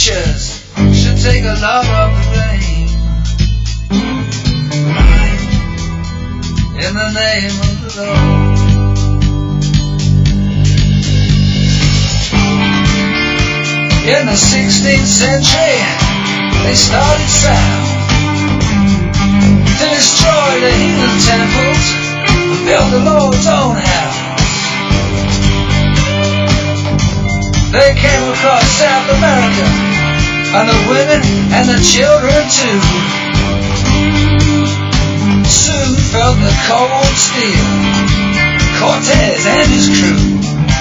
preachers should take a lot of the blame. In the name of the Lord. In the 16th century, they started sound to destroy the heathen temples and build the Lord's own house. They came across South America, and the women and the children too. Soon felt the cold steel, Cortez and his crew.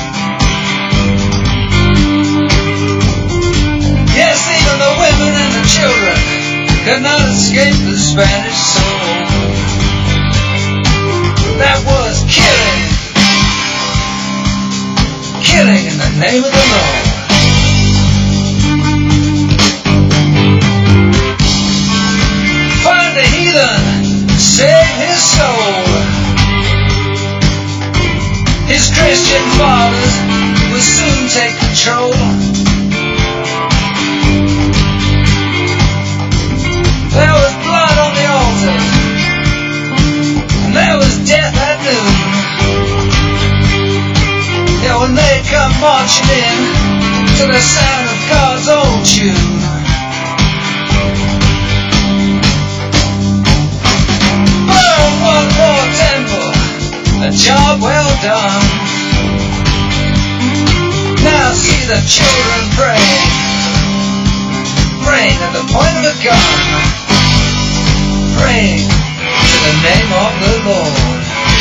Yes, even the women and the children could not escape the Spanish soul. That was killing, killing in the name of the Lord. Find the heathen, save his soul. His Christian fathers will soon take control. There was blood on the altars, and there was death at noon. Yeah, when they come marching in to the sound of God's own tune. Burn one more temple, a job well done. Now see the children praying, praying at the point of a gun. Praying to the name of the Lord.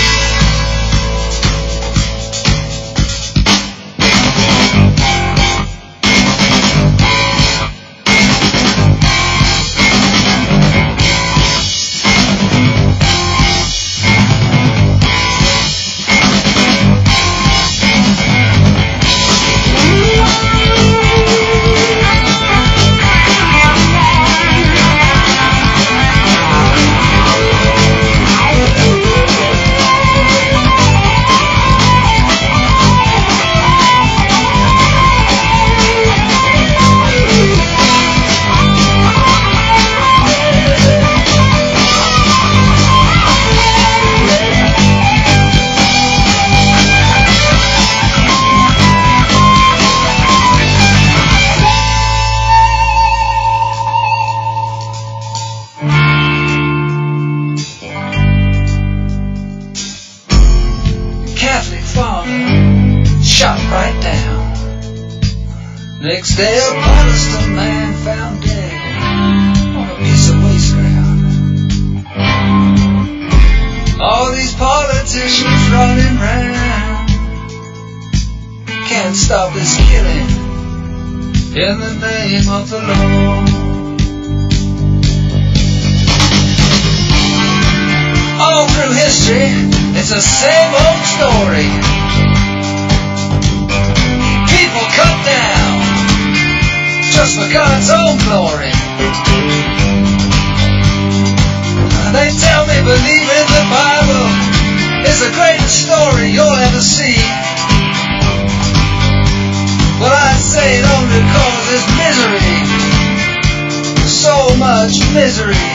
Next day a Protestant man found dead on a piece of waste ground. All these politicians running round can't stop this killing in the name of the Lord. All through history, it's the same old story. People cut down just for God's own glory. They tell me believing the Bible is the greatest story you'll ever see. Well, I say it only causes misery, so much misery.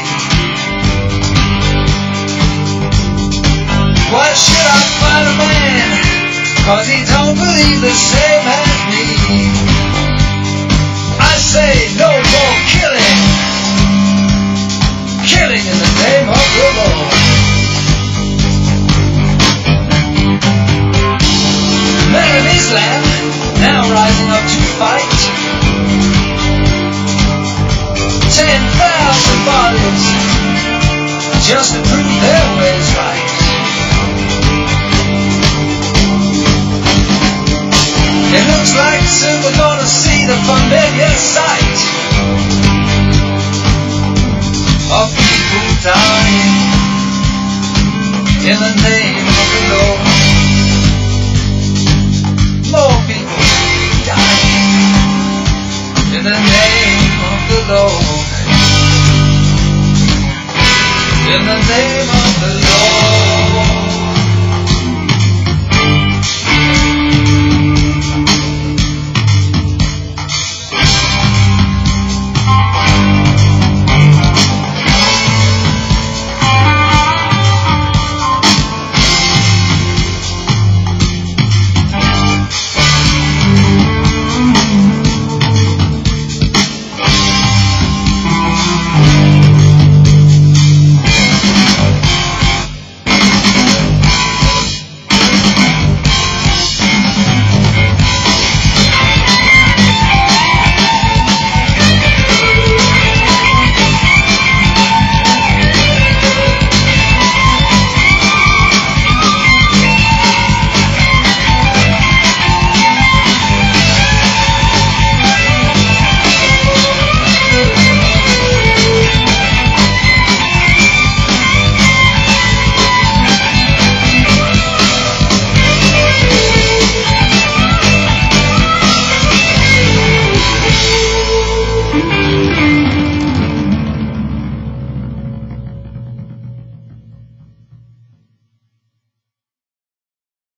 Why should I fight a man? 'Cause he don't believe the same as me. I say no more killing, killing in the name of the Lord. Men of Islam now rising up to fight. 10,000 bodies just to prove their ways right. It looks like soon we're gonna see the familiar sight.